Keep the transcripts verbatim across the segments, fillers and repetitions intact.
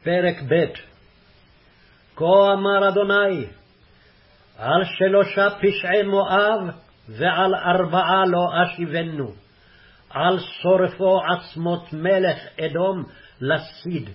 פרק ב'. כה אמר אדוני, על שלושה פשעי מואב ועל ארבעה לא אשיבנו, על שורפו עצמות מלך אדום לסיד.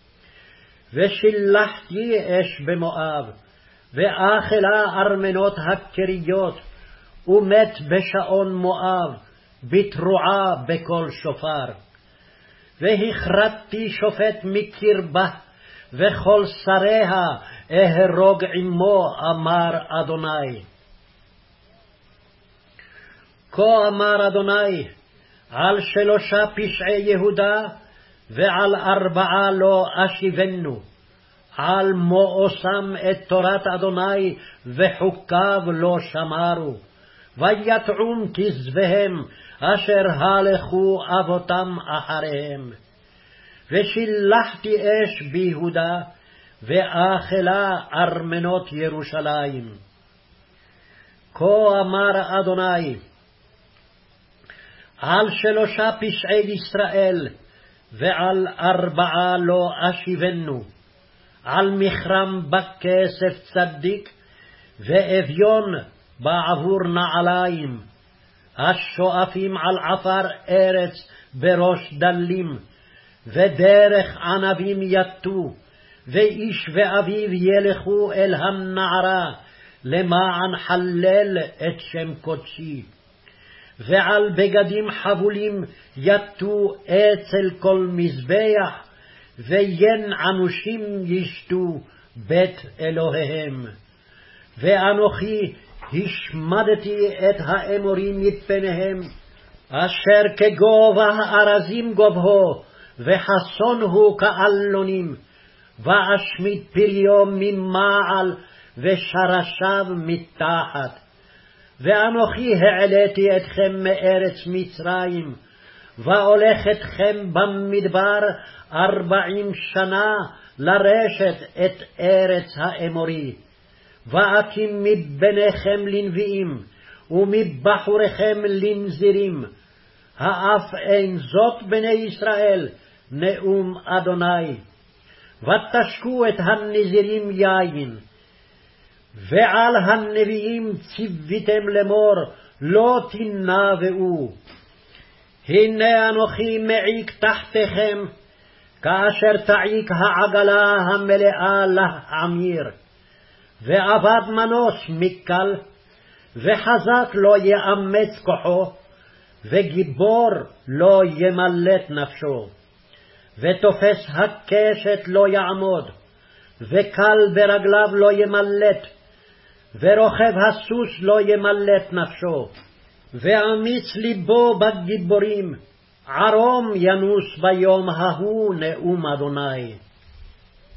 ושילחתי אש במואב, ואכלה ארמנות הכריות, ומת בשעון מואב, בתרועה בקול שופר. והכרתתי שופט מקרבה, וכל שריה אהרוג עמו, אמר אדוני. כה אמר אדוני, על שלושה פשעי יהודה, ועל ארבעה לא אשיבנו, על מואסם את תורת אדוני, וחוקיו לא שמרו, ויתעום כזבהם, אשר הלכו אבותם אחריהם. ושילחתי אש ביהודה, ואכלה ארמנות ירושלים. כה אמר אדוני, על שלושה פשעי ישראל, ועל ארבעה לא אשיבנו, על מכרם בכסף צדיק, ואביון בעבור נעליים, השואפים על עפר ארץ בראש דלים, ודרך ענבים יטו, ואיש ואביו ילכו אל הנערה, למען חלל את שם קודשי. ועל בגדים חבולים יטו אצל כל מזבח, ויין ענושים ישתו בית אלוהיהם. ואנוכי השמדתי את האמורים מפניהם, אשר כגובה הארזים גובהו, וחסון הוא כאלונים, ואשמיד פריו ממעל, ושרשיו מתחת. ואנוכי העליתי אתכם מארץ מצרים, והולך אתכם במדבר ארבעים שנה לרשת את ארץ האמורי. ואקים מבניכם לנביאים, ומבחוריכם לנזירים. האף אין זאת בני ישראל, נאום אדוני. ותשקו את הנזירים יין, ועל הנביאים ציוויתם לאמור, לא תנבאו. הנה אנוכי מעיק תחתיכם, כאשר תעיק העגלה המלאה להעמיר. ועבד מנוס מקל, וחזק לא יאמץ כוחו, וגיבור לא ימלט נפשו. ותופס הקשת לא יעמוד, וקל ברגליו לא ימלט, ורוכב הסוס לא ימלט נפשו. ואמיץ ליבו בגיבורים, ערום ינוס ביום ההוא, נאום אדוני.